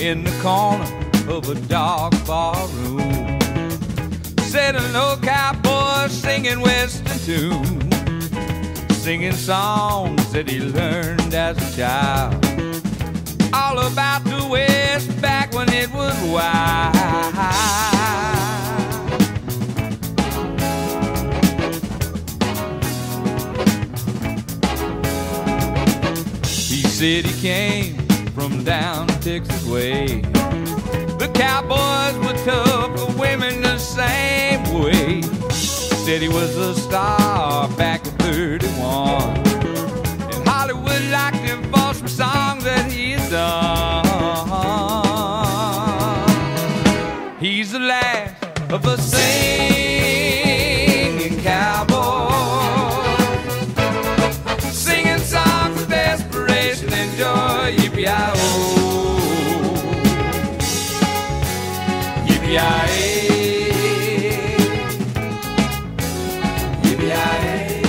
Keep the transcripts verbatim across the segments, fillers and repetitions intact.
in the corner of a dark bar room. Said an old cowboy singing western tunes, singing songs that he learned as a child, all about the West back when it was wild. He said he came from down Texas way. The cowboys were tough, the women the same way. Said he was a star back in thirty-one, and Hollywood liked him for some songs that he's done. He's the last of a singing cowboy, singing songs of desperation and joy. Yippee-yi-oh, yippee-yi-ay, yippee-yi-ay.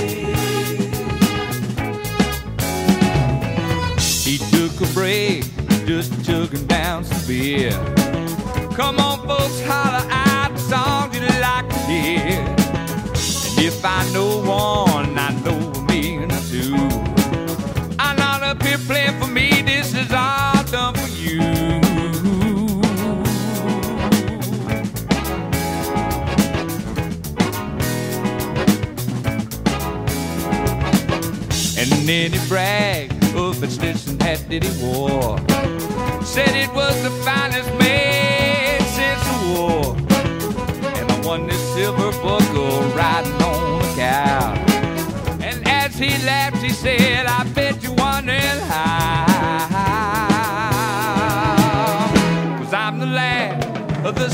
He took a break, just chugging down some beer. Come on, folks, holler out the songs you'd like to hear. And if I know one, I know a million or two. I'm not up here playing for me, this is all done for you. And then he bragged of the Stetson hat that he wore. Said it was the finest made since the war. And I won this silver buckle riding on a cow. And as he laughed, he said, I bet you're wondering how. 'Cause I'm the last of the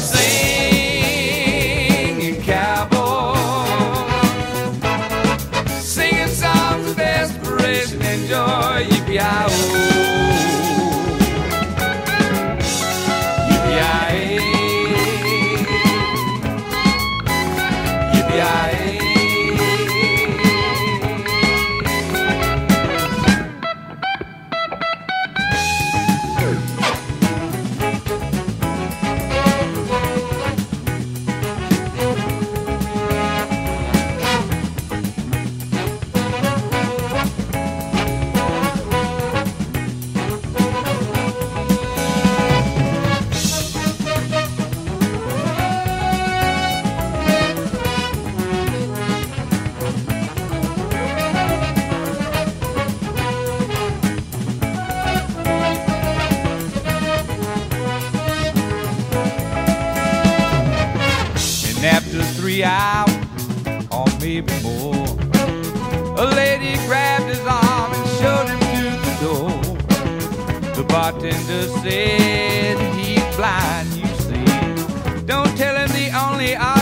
singing cowboy, singing songs of desperation and joy. Yippee-yi-oh, yippee-yi-ay, yippee-yi-ay. After three hours, or maybe more, a lady grabbed his arm and showed him to the door. The bartender said he's blind, you see. Don't tell him the only